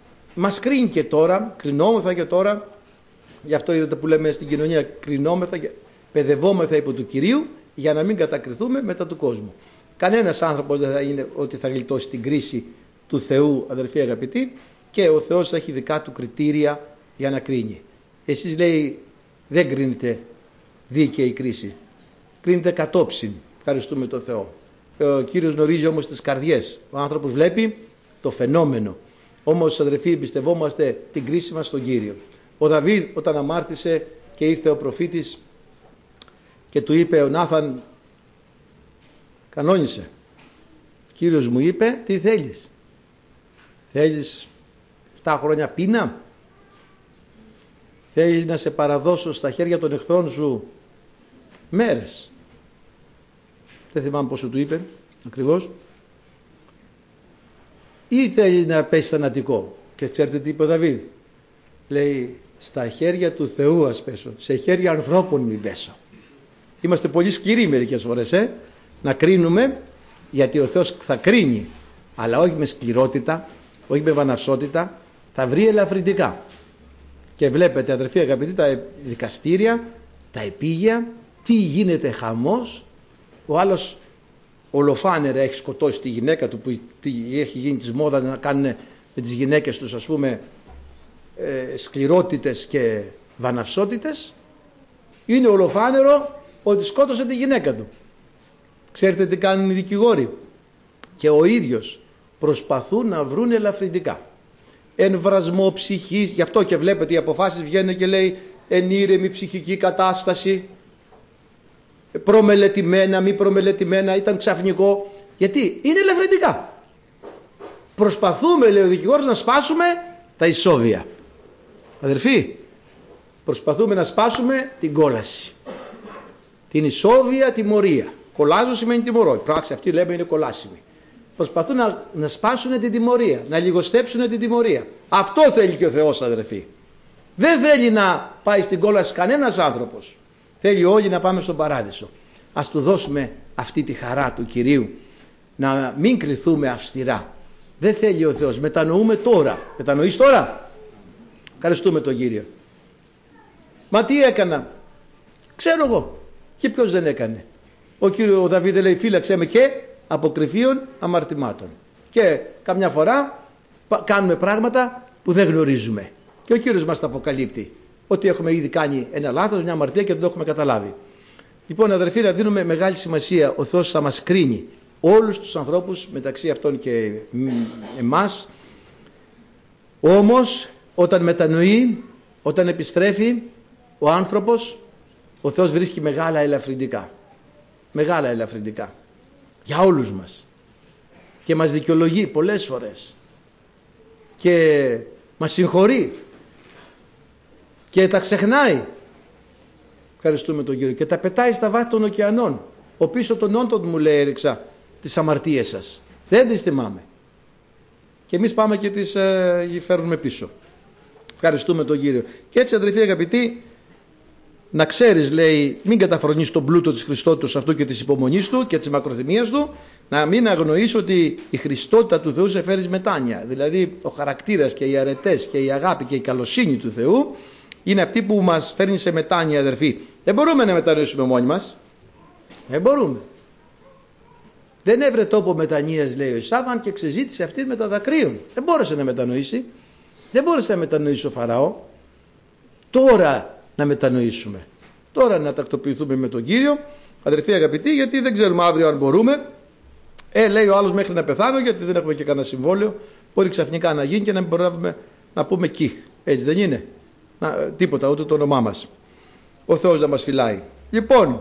μας κρίνει και τώρα, κρινόμεθα και τώρα. Γι' αυτό είδατε που λέμε στην κοινωνία, κρινόμεθα, παιδευόμεθα υπό του Κυρίου για να μην κατακριθούμε μετά του κόσμου. Κανένας άνθρωπος δεν θα είναι ότι θα γλιτώσει την κρίση του Θεού, αδερφοί αγαπητοί, και ο Θεός έχει δικά του κριτήρια για να κρίνει. Εσείς, λέει, δεν κρίνετε δίκαιη κρίση, κρίνετε κατόψιν. Ευχαριστούμε τον Θεό. Ο Κύριος γνωρίζει όμως τις καρδιές. Ο άνθρωπος βλέπει το φαινόμενο. Όμως, αδερφοί, εμπιστευόμαστε την κρίση μας στον Κύριο. Ο Δαβίδ, όταν αμάρτησε και ήρθε ο προφήτης και του είπε ο Νάθαν, κανόνισε. Ο Κύριος μου είπε, τι θέλεις? Θέλεις εφτά χρόνια πείνα? Θέλεις να σε παραδώσω στα χέρια των εχθρών σου μέρες? Δεν θυμάμαι πόσο του είπε ακριβώς. Ή θέλεις να πέσει θανατικό? Και ξέρετε τι είπε ο Δαβίδ? Λέει, στα χέρια του Θεού ας πέσω, σε χέρια ανθρώπων μην πέσω. Είμαστε πολύ σκληροί μερικές φορές, ε? να κρίνουμε, γιατί ο Θεός θα κρίνει, αλλά όχι με σκληρότητα, όχι με βαναυσότητα, θα βρει ελαφρυντικά. Και βλέπετε, αδερφοί αγαπητοί, τα δικαστήρια, τα επίγεια, τι γίνεται χαμός. Ο άλλος ολοφάνερα έχει σκοτώσει τη γυναίκα του, που έχει γίνει της μόδας να κάνουν με τις γυναίκες τους, ας πούμε, ε, σκληρότητες και βαναυσότητες. Είναι ολοφάνερο ότι σκότωσε τη γυναίκα του. Ξέρετε τι κάνουν οι δικηγόροι? Και ο ίδιος προσπαθούν να βρουν ελαφρυντικά. Εμβρασμό ψυχής, γι' αυτό και βλέπετε οι αποφάσεις βγαίνουν και λέει ενήρεμη ψυχική κατάσταση, προμελετημένα, μη προμελετημένα, ήταν ξαφνικό. Γιατί είναι ελαφρυντικά. Προσπαθούμε, λέει ο δικηγόρος, να σπάσουμε τα ισόβια. Αδερφοί, προσπαθούμε να σπάσουμε την κόλαση, την ισόβια τιμωρία. Κολλάζω σημαίνει τιμωρώ. Η πράξη αυτή λέμε είναι κολάσιμη. Προσπαθούν να, να σπάσουν την τιμωρία, να λιγοστέψουν την τιμωρία. Αυτό θέλει και ο Θεός, αδερφοί. Δεν θέλει να πάει στην κόλαση κανένας άνθρωπος. Θέλει όλοι να πάμε στον παράδεισο. Ας του δώσουμε αυτή τη χαρά του Κυρίου, να μην κριθούμε αυστηρά. Δεν θέλει ο Θεός. Μετανοούμε τώρα. Μετανοείς τώρα? Ευχαριστούμε τον Κύριο. Μα τι έκανα? Ξέρω εγώ. Και ποιος δεν έκανε? Ο Κύριος ο Δαβίδ λέει φύλαξέ με και από κρυφίων αμαρτημάτων. Και καμιά φορά κάνουμε πράγματα που δεν γνωρίζουμε. Και ο Κύριος μας τα αποκαλύπτει. Ότι έχουμε ήδη κάνει ένα λάθος, μια αμαρτία και δεν το έχουμε καταλάβει. Λοιπόν, αδερφοί, να δίνουμε μεγάλη σημασία. Ο Θεός θα μας κρίνει όλους τους ανθρώπους, μεταξύ αυτών και εμάς. Όμως όταν μετανοεί, όταν επιστρέφει ο άνθρωπος, ο Θεός βρίσκει μεγάλα ελαφρυντικά. Μεγάλα ελαφρυντικά για όλους μας. Και μας δικαιολογεί πολλές φορές. Και μας συγχωρεί. Και τα ξεχνάει. Ευχαριστούμε τον Κύριο. Και τα πετάει στα βάθη των ωκεανών. Ο πίσω των όντων μου λέει έριξα τις αμαρτίες σας. Δεν τις θυμάμαι. Και εμείς πάμε και τις ε, φέρνουμε πίσω. Ευχαριστούμε τον Κύριο. Και έτσι, αδελφοί αγαπητοί, να ξέρεις, λέει, μην καταφρονείς τον πλούτο της Χριστότητας αυτού και της υπομονής του και της μακροθυμίας του, να μην αγνοείς ότι η Χριστότητα του Θεού σε φέρει μετάνοια. Δηλαδή ο χαρακτήρας και οι αρετές και η αγάπη και η καλοσύνη του Θεού είναι αυτή που μας φέρνει σε μετάνοια, αδερφοί. Δεν μπορούμε να μετανοήσουμε μόνοι μας. Δεν μπορούμε. Δεν έβρε τόπο μετανοίας, λέει ο Ισάβαν, και ξεζήτησε αυτή με τα δακρύων. Δεν μπόρεσε να μετανοήσει. Δεν μπόρεσε να μετανοήσει ο Φαραώ. Τώρα να μετανοήσουμε. Τώρα να τακτοποιηθούμε με τον Κύριο, αδερφοί αγαπητοί, γιατί δεν ξέρουμε αύριο αν μπορούμε. Ε, λέει ο άλλος μέχρι να πεθάνω, γιατί δεν έχουμε και κανένα συμβόλαιο. Μπορεί ξαφνικά να γίνει και να μην μπορούμε να πούμε κιχ. Έτσι δεν είναι? Να, τίποτα, ούτε το όνομά μας. Ο Θεός να μας φυλάει. Λοιπόν,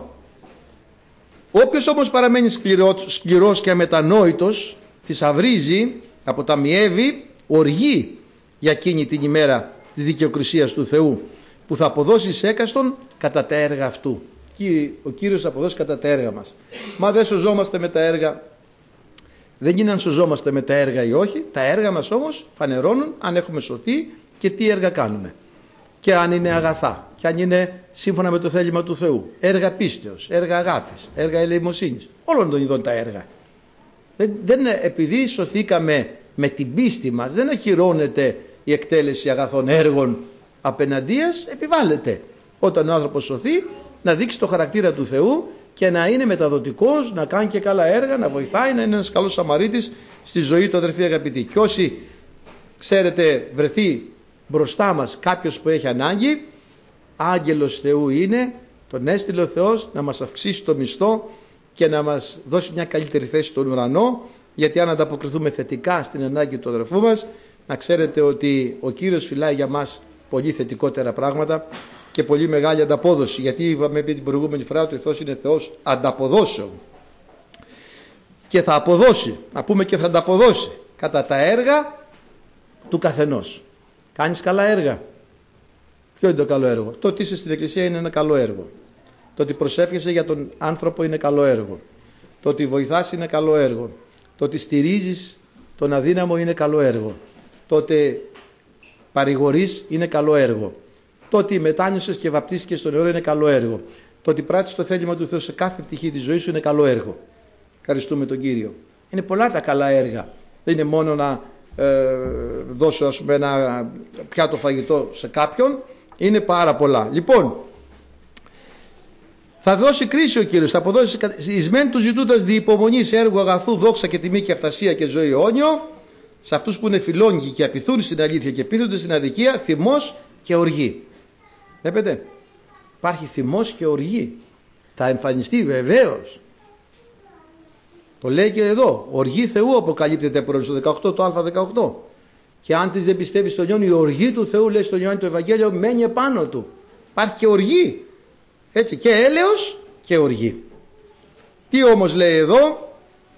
όποιος όμως παραμένει σκληρός, σκληρός και αμετανόητος, θησαυρίζει, αποταμιεύει, οργή για εκείνη την ημέρα της δικαιοκρισίας του Θεού, που θα αποδώσει σε έκαστον κατά τα έργα αυτού. Και ο Κύριος θα αποδώσει κατά τα έργα μας. Μα δεν σωζόμαστε με τα έργα. Δεν είναι αν σωζόμαστε με τα έργα ή όχι. Τα έργα μας όμως φανερώνουν αν έχουμε σωθεί και τι έργα κάνουμε. Και αν είναι αγαθά. Και αν είναι σύμφωνα με το θέλημα του Θεού. Έργα πίστεως, έργα αγάπης, έργα ελεημοσύνης. Όλων των ειδών τα έργα. Δεν, δεν, επειδή σωθήκαμε με την πίστη μας, δεν ακυρώνεται η εκτέλεση αγαθών έργων απεναντίας, επιβάλλεται. Όταν ο άνθρωπος σωθεί, να δείξει το χαρακτήρα του Θεού και να είναι μεταδοτικός, να κάνει και καλά έργα, να βοηθάει, να είναι ένας καλός Σαμαρίτης στη ζωή του, αδερφοί αγαπητοί. Και όσοι, ξέρετε, βρεθεί μπροστά μας κάποιος που έχει ανάγκη, άγγελος Θεού είναι, τον έστειλε ο Θεός να μας αυξήσει το μισθό και να μας δώσει μια καλύτερη θέση στον ουρανό, γιατί αν ανταποκριθούμε θετικά στην ανάγκη του αδερφού μας, να ξέρετε ότι ο Κύριος φυλάει για μας πολύ θετικότερα πράγματα και πολύ μεγάλη ανταπόδοση, γιατί είπαμε την προηγούμενη φορά ότι ο Θεός είναι Θεός ανταποδόσεων και θα αποδώσει, να πούμε και θα ανταποδώσει κατά τα έργα του καθενός. Κάνεις καλά έργα. Ποιο είναι το καλό έργο? Το ότι είσαι στην εκκλησία είναι ένα καλό έργο. Το ότι προσεύχεσαι για τον άνθρωπο είναι καλό έργο. Το ότι βοηθάς είναι καλό έργο. Το ότι στηρίζεις τον αδύναμο είναι καλό έργο. Το ότι παρηγορείς είναι καλό έργο. Το ότι μετάνιωσες και βαπτίστηκες στον νερό είναι καλό έργο. Το ότι πράττεις το θέλημα του Θεού σε κάθε πτυχή της ζωής σου είναι καλό έργο. Ευχαριστούμε τον Κύριο. Είναι πολλά τα καλά έργα. Δεν είναι μόνο να ε, δώσω, ας πούμε, ένα πιάτο φαγητό σε κάποιον. Είναι πάρα πολλά. Λοιπόν, θα δώσει κρίση ο Κύριος, θα αποδώσει εις μεν του ζητούντας διυπομονής έργου αγαθού, δόξα και τιμή και αυτασία και ζωή αιώνιο, σε αυτούς που είναι φιλόγγοι και απειθούν στην αλήθεια και πείθονται στην αδικία, θυμός και οργή. Βλέπετε, υπάρχει θυμός και οργή. Θα εμφανιστεί βεβαίως. Το λέει και εδώ. Οργή Θεού αποκαλύπτεται προς το δεκαοκτώ, το Α δεκαοκτώ. Και αν της δεν πιστεύει στον Ιωάννη, η οργή του Θεού, λέει στον Ιωάννη το Ευαγγέλιο, μένει επάνω του. Υπάρχει και οργή. Έτσι, και έλεος και οργή. Τι όμως λέει εδώ?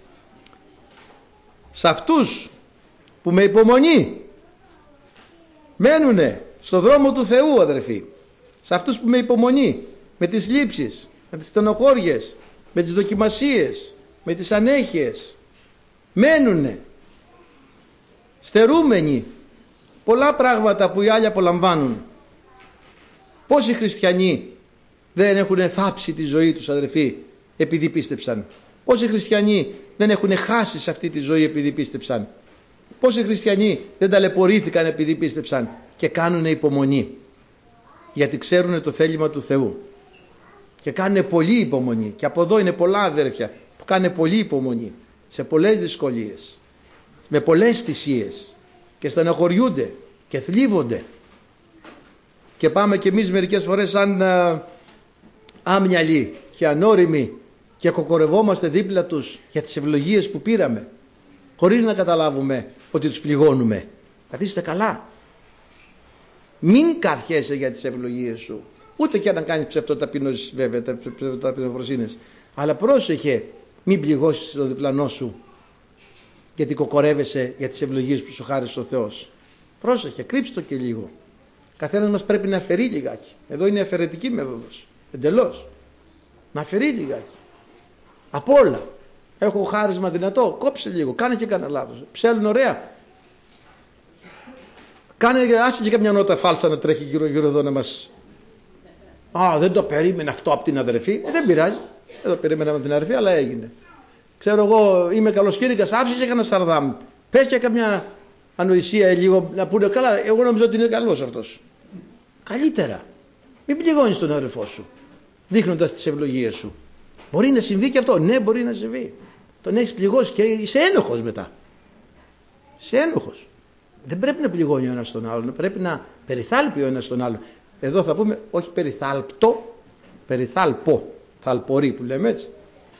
Σε αυτούς που με υπομονή μένουνε στο δρόμο του Θεού, αδερφοί, σε αυτούς που με υπομονή, με τις λήψεις, με τις στενοχώριες, με τις δοκιμασίες, με τις ανέχειες, μένουνε στερούμενοι πολλά πράγματα που οι άλλοι απολαμβάνουν. Πόσοι χριστιανοί δεν έχουν θάψει τη ζωή τους, αδερφοί, επειδή πίστεψαν? Πόσοι χριστιανοί δεν έχουν χάσει σε αυτή τη ζωή επειδή πίστεψαν? Πόσοι χριστιανοί δεν ταλαιπωρήθηκαν επειδή πίστεψαν και κάνουν υπομονή? Γιατί ξέρουν το θέλημα του Θεού και κάνουν πολλή υπομονή. Και από εδώ είναι πολλά αδέρφια που κάνουν πολλή υπομονή σε πολλές δυσκολίες, με πολλές θυσίες, και στεναχωριούνται και θλίβονται. Και πάμε κι εμείς μερικές φορές σαν α, άμυαλοι και ανώριμοι και κοκορευόμαστε δίπλα τους για τις ευλογίες που πήραμε, χωρίς να καταλάβουμε ότι τους πληγώνουμε. Καθίστε καλά. Μην καρχέσαι για τις ευλογίες σου, ούτε και να κάνεις ψευτοταπεινώσεις, βέβαια, ψευτοταπεινοφροσύνες, αλλά πρόσεχε μην πληγώσεις τον διπλανό σου γιατί κοκορεύεσαι για τις ευλογίες που σου χάρισε ο Θεός. Πρόσεχε, κρύψτε το και λίγο. Καθένας μας πρέπει να αφαιρεί λιγάκι. Εδώ είναι αφαιρετική μέθοδος, εντελώς. Να αφαιρεί λιγάκι από όλα. Έχω χάρισμα δυνατό, κόψε λίγο, κάνε και κανένα λάθος. Ψέλουν ωραία, κάνε, άσε και καμιά νότα φάλσα να τρέχει γύρω γύρω εδώ να μας... Α, δεν το περίμενε αυτό από την αδερφή. Ε, δεν πειράζει, δεν το περίμενα από την αδερφή, αλλά έγινε. Ξέρω εγώ, είμαι καλοσχήρικας, άφησε και κανένα σαρδάμ. Πες και καμιά ανοησία λίγο, να πούνε καλά, εγώ νομίζω ότι είναι καλός αυτός. Καλύτερα. Μην πληγώνεις τον αδερφό σου δείχνοντας τις ευλογίες σου. Μπορεί να συμβεί και αυτό. Ναι, μπορεί να συμβεί. Τον έχεις πληγώσει και είσαι ένοχος μετά. Είσαι ένοχος. Δεν πρέπει να πληγώνει ο ένας τον άλλον. Πρέπει να περιθάλπει ο ένας τον άλλον. Εδώ θα πούμε όχι περιθάλπτο, περιθάλπο. Θαλπορεί που λέμε έτσι.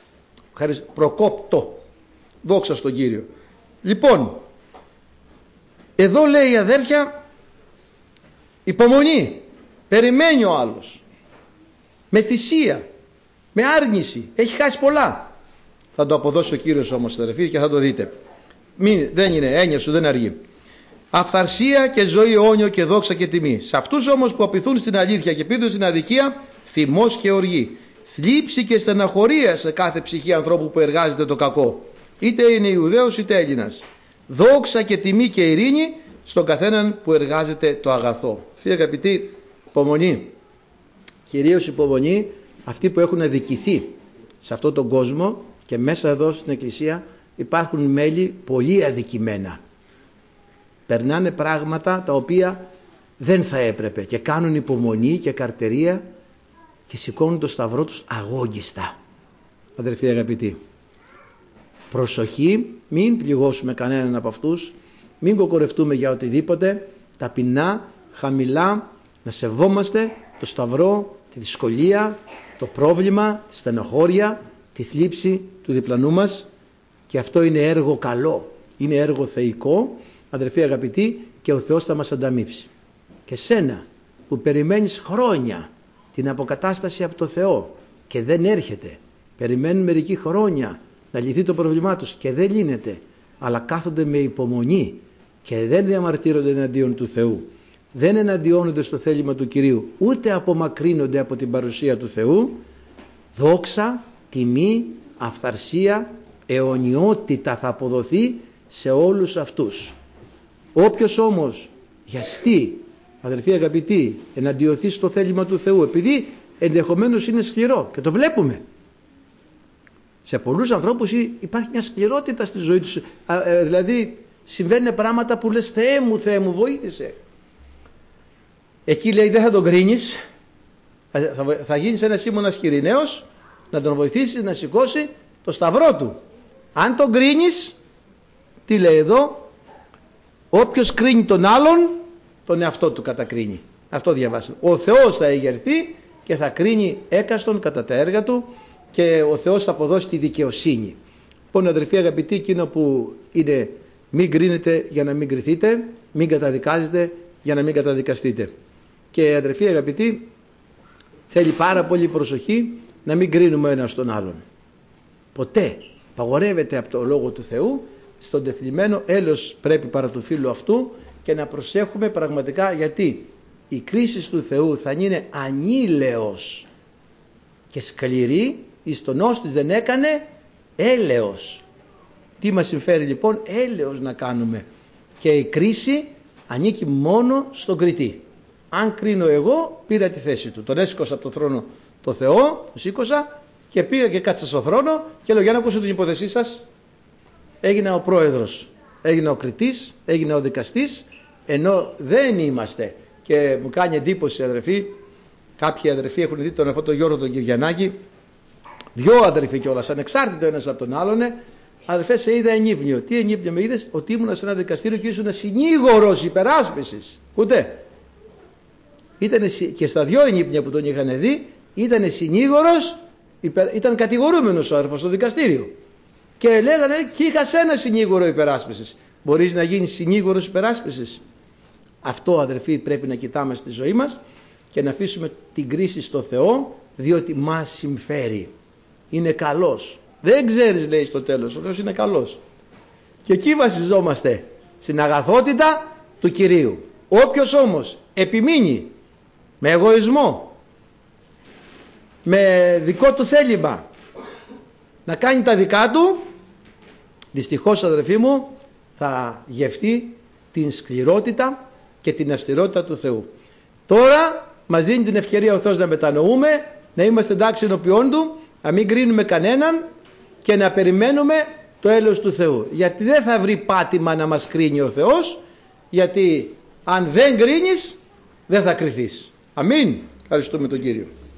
Προκόπτω. Δόξα στον Κύριο. Λοιπόν, εδώ λέει η αδέρφια, υπομονή. Περιμένει ο άλλος. Με θυσία. Με άρνηση. Έχει χάσει πολλά. Θα το αποδώσει ο Κύριος όμως, αδερφοί, και θα το δείτε. Μην, δεν είναι έννοια σου, δεν αργεί. Αυθαρσία και ζωή, αιώνιο και δόξα και τιμή. Σε αυτούς όμως που απειθούν στην αλήθεια και πείθουν στην αδικία, θυμός και οργή. Θλίψη και στεναχωρία σε κάθε ψυχή ανθρώπου που εργάζεται το κακό. Είτε είναι Ιουδαίος είτε Έλληνας. Δόξα και τιμή και ειρήνη στον καθέναν που εργάζεται το αγαθό. Φίλοι αγαπητοί, υπομονή. Κυρίως υπομονή αυτοί που έχουν αδικηθεί σε αυτόν τον κόσμο, και μέσα εδώ στην Εκκλησία υπάρχουν μέλη πολύ αδικημένα. Περνάνε πράγματα τα οποία δεν θα έπρεπε και κάνουν υπομονή και καρτερία και σηκώνουν το σταυρό τους αγόγγιστα. Αδερφοί αγαπητοί, προσοχή, μην πληγώσουμε κανέναν από αυτούς, μην κοκορευτούμε για οτιδήποτε, ταπεινά, χαμηλά, να σεβόμαστε το σταυρό, τη δυσκολία, το πρόβλημα, τη στενοχώρια, τη θλίψη του διπλανού μας, και αυτό είναι έργο καλό, είναι έργο θεϊκό, αδερφοί αγαπητοί, και ο Θεός θα μας ανταμείψει. Και σένα που περιμένεις χρόνια την αποκατάσταση από το Θεό και δεν έρχεται, περιμένουν μερικοί χρόνια να λυθεί το πρόβλημά τους και δεν λύνεται, αλλά κάθονται με υπομονή και δεν διαμαρτύρονται εναντίον του Θεού, δεν εναντιώνονται στο θέλημα του Κυρίου, ούτε απομακρύνονται από την παρουσία του Θεού, δόξα, τιμή, αυθαρσία, αιωνιότητα θα αποδοθεί σε όλους αυτούς. Όποιος όμως γιαστεί, αδελφοί αγαπητοί, εναντιωθεί στο θέλημα του Θεού, επειδή ενδεχομένως είναι σκληρό, και το βλέπουμε σε πολλούς ανθρώπους, υπάρχει μια σκληρότητα στη ζωή τους, δηλαδή συμβαίνουν πράγματα που λες Θεέ μου, Θεέ μου βοήθησε. Εκεί λέει δεν θα τον κρίνεις, θα, θα γίνεις ένας Σίμωνας Κυρηναίος, να τον βοηθήσεις να σηκώσει το σταυρό του. Αν τον κρίνεις, τι λέει εδώ, όποιος κρίνει τον άλλον, τον εαυτό του κατακρίνει. Αυτό διαβάσαμε. Ο Θεός θα εγερθεί και θα κρίνει έκαστον κατά τα έργα του, και ο Θεός θα αποδώσει τη δικαιοσύνη. Λοιπόν, αδερφοί αγαπητοί, εκείνο που είναι μην κρίνετε για να μην κριθείτε, μην καταδικάζετε για να μην καταδικαστείτε. Και αδερφοί αγαπητοί, θέλει πάρα πολύ προσοχή να μην κρίνουμε ένας τον άλλον. Ποτέ. Παγορεύεται από το Λόγο του Θεού, στον τεθλιμμένο έλεος πρέπει παρά του φίλου αυτού, και να προσέχουμε πραγματικά, γιατί η κρίση του Θεού θα είναι ανήλεος και σκληρή, εις τον ως της δεν έκανε έλεος. Τι μας συμφέρει λοιπόν? Έλεος να κάνουμε. Και η κρίση ανήκει μόνο στον κριτή. Αν κρίνω εγώ, πήρα τη θέση του. Τον έσηκωσα από το θρόνο το Θεό, τον σήκωσα και πήγα και κάτσα στο θρόνο και λέω: για να ακούσω την υπόθεσή σας. Έγινα ο πρόεδρος, έγινα ο κριτής, έγινα ο δικαστής, ενώ δεν είμαστε. Και μου κάνει εντύπωση, αδερφοί, κάποιοι αδερφοί έχουν δει τον αυτό τον Γιώργο τον Κυριανάκη, δυο αδερφοί κιόλας, ανεξάρτητο ένας από τον άλλον. Αδερφέ, σε είδα ενύπνιο. Τι ενύπνιο με είδες? Ότι ήμουν σε ένα δικαστήριο και ήσουν συνήγορος υπεράσπισης. Ούτε. Ήτανε, και στα δυο ενύπνια που τον είχαν δει, ήταν συνήγορος, υπερ, ήταν κατηγορούμενος ο αδερφός στο δικαστήριο. Και λέγανε, και είχα σε ένα συνήγορο υπεράσπισης. Μπορείς να γίνεις συνήγορος υπεράσπισης? Αυτό, αδερφοί, πρέπει να κοιτάμε στη ζωή μας και να αφήσουμε την κρίση στο Θεό, διότι μας συμφέρει. Είναι καλός. Δεν ξέρεις, λέει στο τέλος, ο Θεός είναι καλός. Και εκεί βασιζόμαστε, στην αγαθότητα του Κυρίου. Όποιος όμως επιμείνει με εγωισμό, με δικό του θέλημα, να κάνει τα δικά του, δυστυχώς, αδερφοί μου, θα γευτεί την σκληρότητα και την αυστηρότητα του Θεού. Τώρα μας δίνει την ευκαιρία ο Θεός να μετανοούμε, να είμαστε εντάξει ενώπιόν του, να μην κρίνουμε κανέναν και να περιμένουμε το έλεος του Θεού. Γιατί δεν θα βρει πάτημα να μας κρίνει ο Θεός, γιατί αν δεν κρίνεις δεν θα κριθείς. Αμήν. Ευχαριστούμε τον Κύριο.